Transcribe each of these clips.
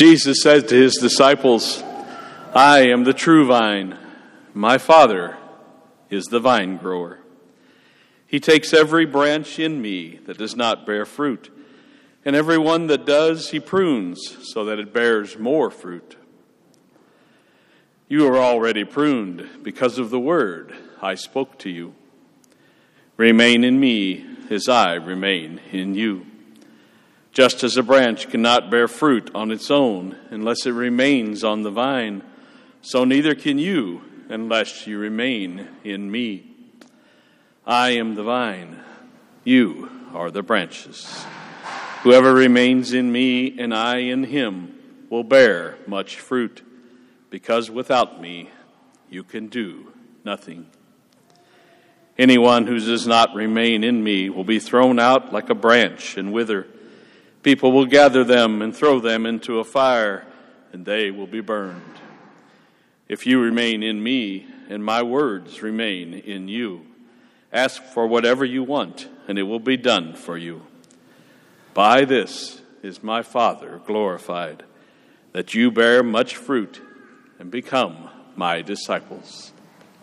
Jesus said to his disciples, "I am the true vine. My Father is the vine grower. He takes every branch in me that does not bear fruit, and every one that does he prunes so that it bears more fruit. You are already pruned because of the word I spoke to you. Remain in me as I remain in you. Just as a branch cannot bear fruit on its own unless it remains on the vine, so neither can you unless you remain in me. I am the vine, you are the branches. Whoever remains in me and I in him will bear much fruit, because without me you can do nothing. Anyone who does not remain in me will be thrown out like a branch and wither. People will gather them and throw them into a fire, and they will be burned. If you remain in me and my words remain in you, ask for whatever you want, and it will be done for you. By this is my Father glorified, that you bear much fruit and become my disciples."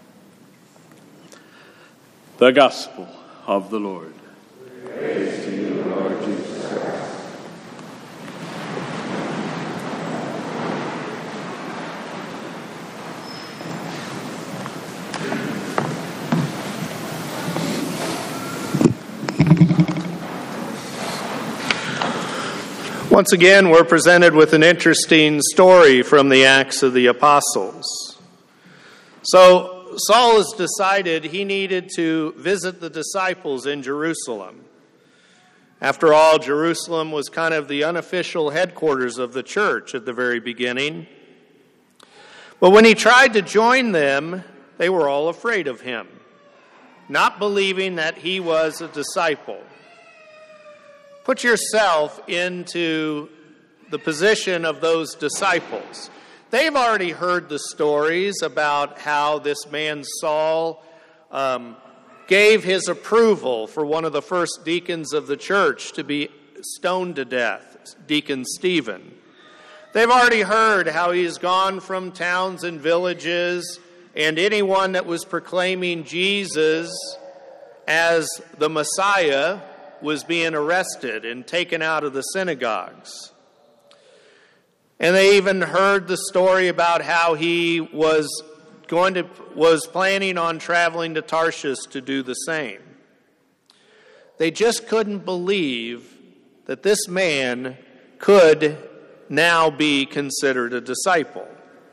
The Gospel of the Lord. Praise to you, Lord Jesus Christ. Once again, we're presented with an interesting story from the Acts of the Apostles. So, Saul has decided he needed to visit the disciples in Jerusalem. After all, Jerusalem was kind of the unofficial headquarters of the church at the very beginning. But when he tried to join them, they were all afraid of him, not believing that he was a disciple. Put yourself into the position of those disciples. They've already heard the stories about how this man Saul gave his approval for one of the first deacons of the church to be stoned to death, Deacon Stephen. They've already heard how he's gone from towns and villages, and anyone that was proclaiming Jesus as the Messiah was being arrested and taken out of the synagogues. And they even heard the story about how he was planning on traveling to Tarshish to do the same. They just couldn't believe that this man could now be considered a disciple.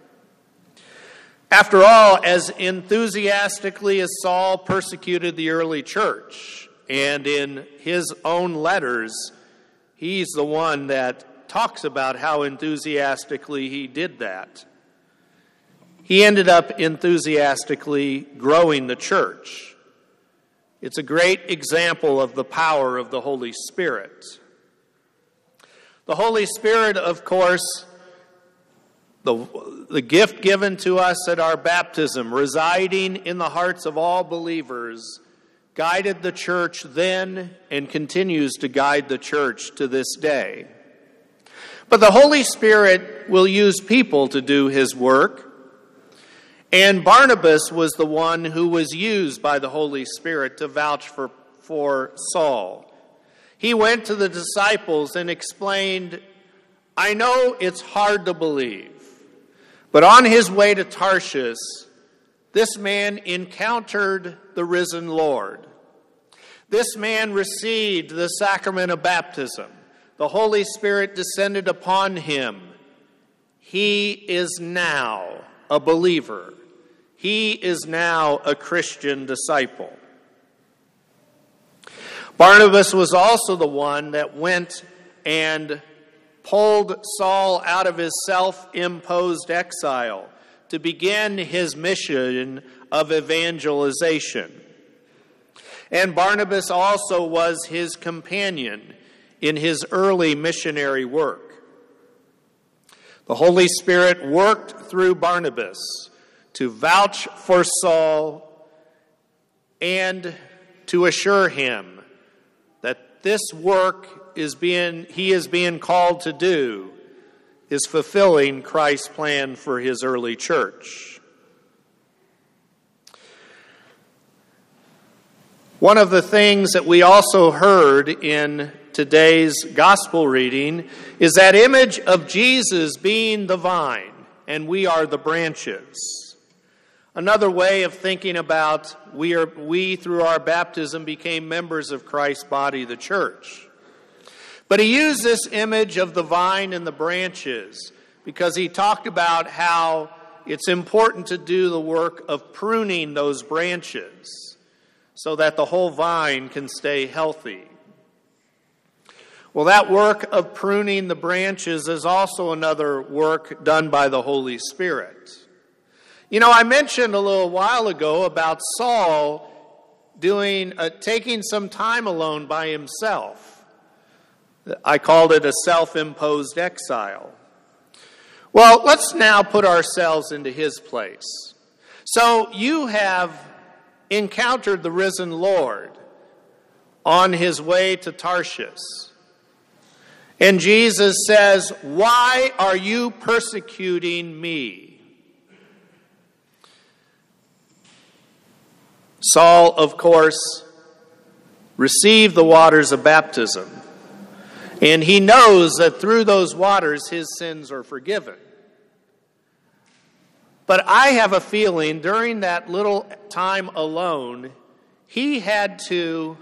After all, as enthusiastically as Saul persecuted the early church, and in his own letters, he's the one that talks about how enthusiastically he did that. He ended up enthusiastically growing the church. It's a great example of the power of the Holy Spirit. The Holy Spirit, of course, the gift given to us at our baptism, residing in the hearts of all believers, guided the church then and continues to guide the church to this day. But the Holy Spirit will use people to do his work. And Barnabas was the one who was used by the Holy Spirit to vouch for Saul. He went to the disciples and explained, "I know it's hard to believe, but on his way to Tarshish, this man encountered the risen Lord. This man received the sacrament of baptism. The Holy Spirit descended upon him. He is now a believer. He is now a Christian disciple." Barnabas was also the one that went and pulled Saul out of his self-imposed exile to begin his mission of evangelization. And Barnabas also was his companion in his early missionary work. The Holy Spirit worked through Barnabas to vouch for Saul and to assure him that this work he is being called to do is fulfilling Christ's plan for his early church. One of the things that we also heard in today's gospel reading is that image of Jesus being the vine and we are the branches. Another way of thinking about we through our baptism became members of Christ's body, the church. But he used this image of the vine and the branches because he talked about how it's important to do the work of pruning those branches so that the whole vine can stay healthy. Well, that work of pruning the branches is also another work done by the Holy Spirit. You know, I mentioned a little while ago about Saul taking some time alone by himself. I called it a self-imposed exile. Well, let's now put ourselves into his place. So you have encountered the risen Lord on his way to Tarshish. And Jesus says, "Why are you persecuting me?" Saul, of course, received the waters of baptism. And he knows that through those waters his sins are forgiven. But I have a feeling during that little time alone, he had to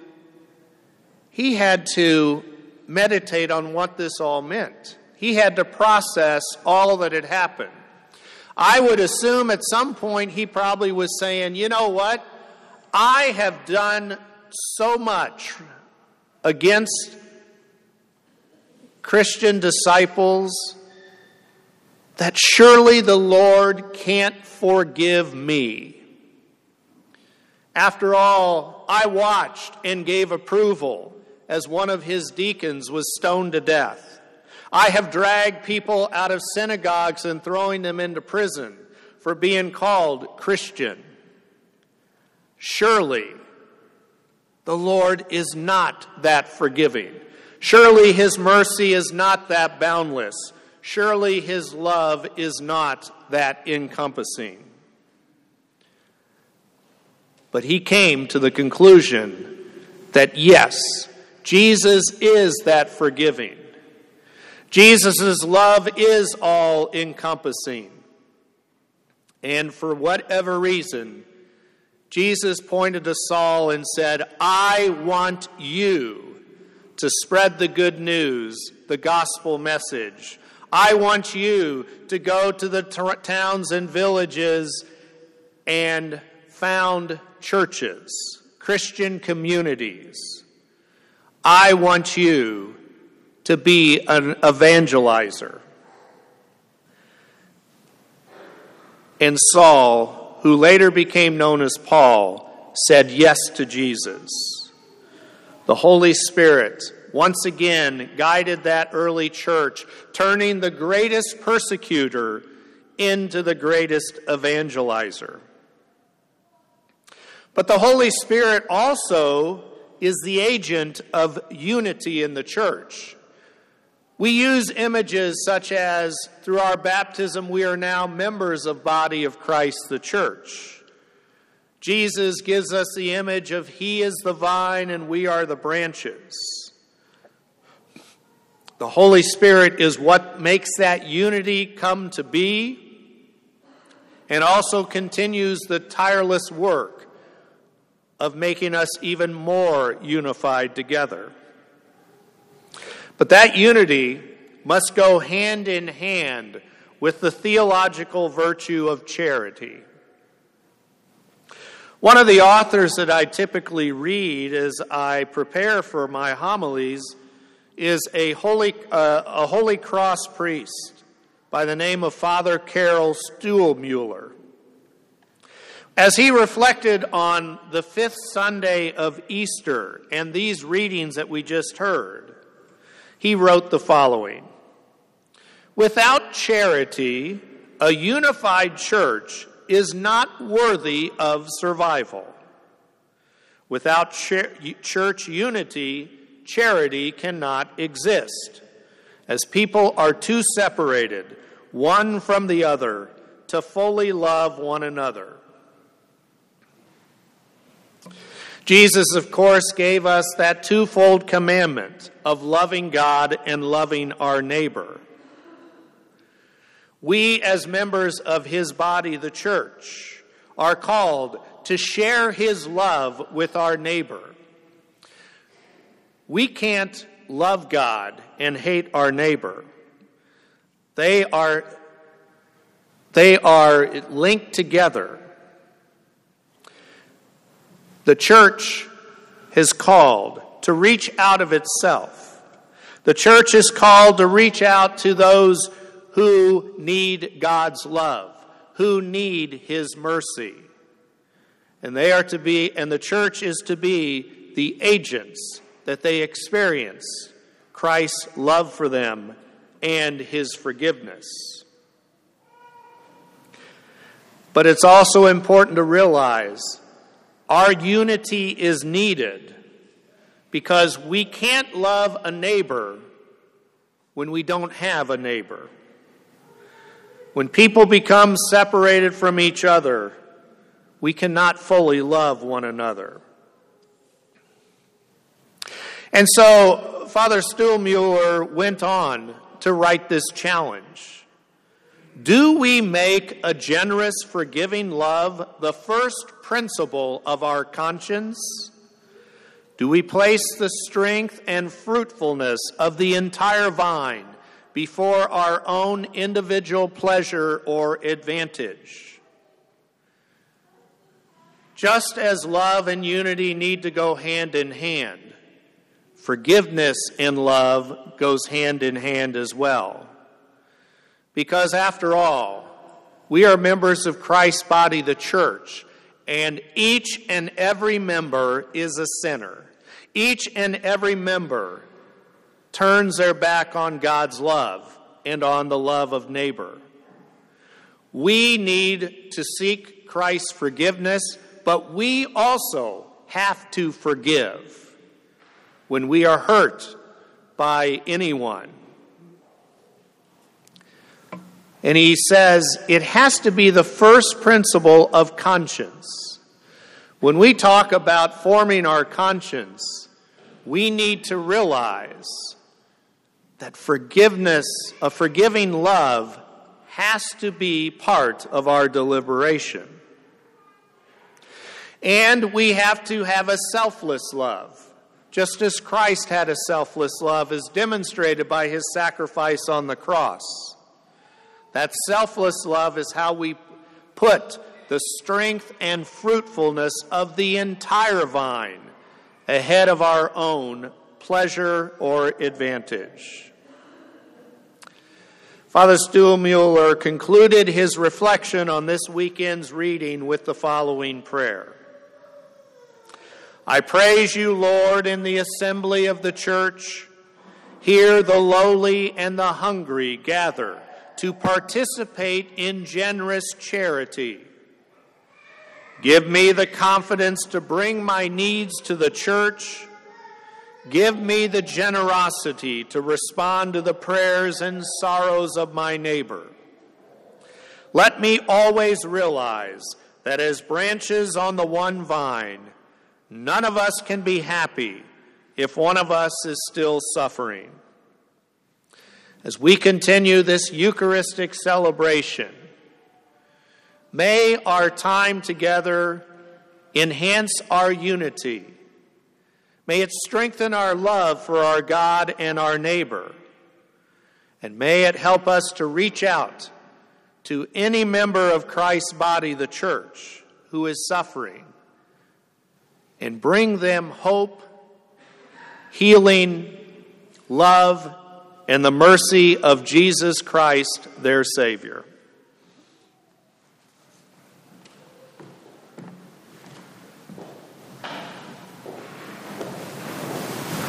meditate on what this all meant. He had to process all that had happened. I would assume at some point he probably was saying, you know what? I have done so much against Christian disciples that surely the Lord can't forgive me. After all, I watched and gave approval as one of his deacons was stoned to death. I have dragged people out of synagogues and throwing them into prison for being called Christian. Surely the Lord is not that forgiving. Surely his mercy is not that boundless. Surely his love is not that encompassing. But he came to the conclusion that yes, Jesus is that forgiving. Jesus' love is all encompassing. And for whatever reason, Jesus pointed to Saul and said, I want you to spread the good news, the gospel message. I want you to go to the towns and villages and found churches, Christian communities. I want you to be an evangelizer. And Saul, who later became known as Paul, said yes to Jesus. The Holy Spirit once again guided that early church, turning the greatest persecutor into the greatest evangelizer. But the Holy Spirit also is the agent of unity in the church. We use images such as, through our baptism, we are now members of the body of Christ, the church. Jesus gives us the image of He is the vine and we are the branches. The Holy Spirit is what makes that unity come to be and also continues the tireless work of making us even more unified together. But that unity must go hand in hand with the theological virtue of charity. One of the authors that I typically read as I prepare for my homilies is a Holy Cross priest by the name of Father Karol Stuhlmuller. As he reflected on the fifth Sunday of Easter and these readings that we just heard, he wrote the following: without charity, a unified church is not worthy of survival. Without church unity, charity cannot exist. as people are too separated, one from the other, to fully love one another. Jesus, of course, gave us that twofold commandment of loving God and loving our neighbor. We, as members of his body, the church, are called to share his love with our neighbor. We can't love God and hate our neighbor. They are linked together. The church is called to reach out of itself. The church is called to reach out to those who need God's love, who need his mercy. And the church is to be the agents that they experience Christ's love for them and his forgiveness. But it's also important to realize our unity is needed, because we can't love a neighbor when we don't have a neighbor. When people become separated from each other, we cannot fully love one another. And so Father Stuhlmuller went on to write this challenge. Do we make a generous, forgiving love the first principle of our conscience? Do we place the strength and fruitfulness of the entire vine before our own individual pleasure or advantage? Just as love and unity need to go hand in hand, forgiveness and love goes hand in hand as well. Because after all, we are members of Christ's body, the church, and each and every member is a sinner. Each and every member turns their back on God's love and on the love of neighbor. We need to seek Christ's forgiveness, but we also have to forgive when we are hurt by anyone. And he says it has to be the first principle of conscience. When we talk about forming our conscience, we need to realize that forgiveness, a forgiving love, has to be part of our deliberation. And we have to have a selfless love, just as Christ had a selfless love, as demonstrated by his sacrifice on the cross. That selfless love is how we put the strength and fruitfulness of the entire vine ahead of our own pleasure or advantage. Father Stuhlmuller concluded his reflection on this weekend's reading with the following prayer. I praise you, Lord, in the assembly of the church. Here the lowly and the hungry gather to participate in generous charity. Give me the confidence to bring my needs to the church. Give me the generosity to respond to the prayers and sorrows of my neighbor. Let me always realize that as branches on the one vine, none of us can be happy if one of us is still suffering. As we continue this Eucharistic celebration, may our time together enhance our unity. May it strengthen our love for our God and our neighbor. And may it help us to reach out to any member of Christ's body, the church, who is suffering, and bring them hope, healing, love, and the mercy of Jesus Christ, their Savior.